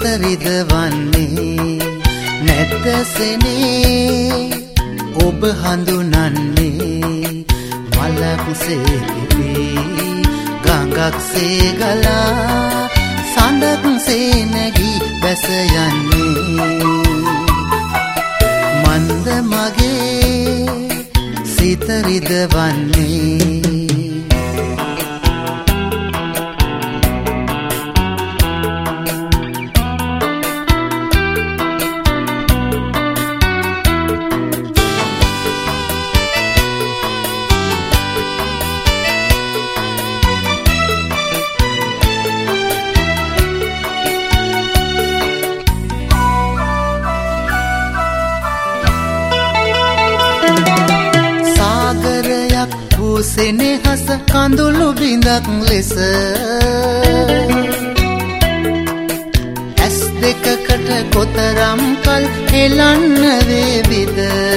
සිත රිදවන්නේ නැද්ද සෙනේ ඔබ හඳුනන්නේ මලක්සේ පිපී ගඟක්සේ ගලා සඳක්සේ නැගී බැස යන්නේ මන්ද මගේ සිත රිදවන්නේ සෙනෙහස කඳුළු බිඳක් ලෙස ඇස් දෙකකට කොතරම් කල් හෙලන්න වේවිද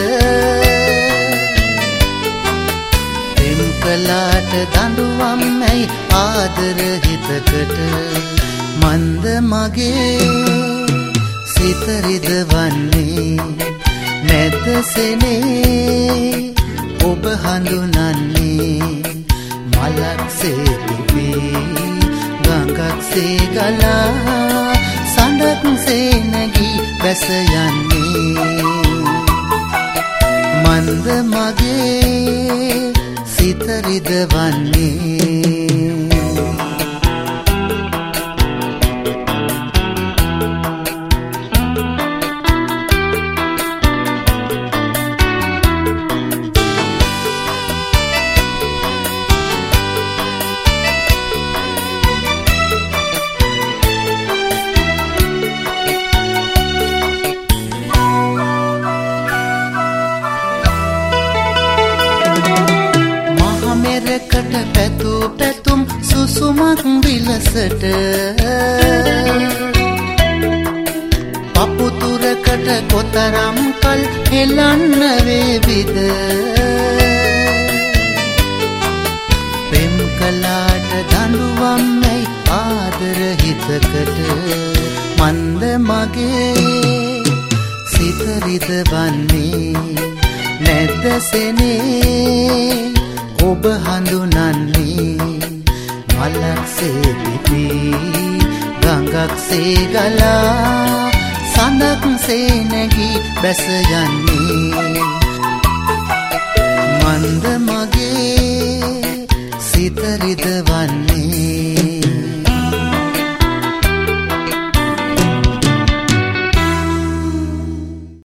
පෙම් කළාට දඬුවම්යි ආදර හිතකට මන්ද මගේ සිත රිදවන්නේ නැද්ද සෙනේ ඔබ හඳුනන්නේ මලක්සේ පිපී ගඟක්සේ ගලා සඳක්සේ නැගී බැස යන්නේ මන්ද මගේ සිත රිදවන්නේ මෙරකට පැතු පැතුම් සුසුමක් විලසට පපුතුරකට කොතරම් කල් හෙලන්න වේවිද පෙම් කළාට දඬුවම්යි ආදර හිතකට මන්ද මගේ සිත රිදවන්නේ නැද්ද සෙනේ ඔබ හඳුනන්නේ මලක්සේ පිපී ගඟක්සේ ගලා සඳක්සේ නැගී බැස යන්නේ මන්ද මගේ සිත රිදවන්නේ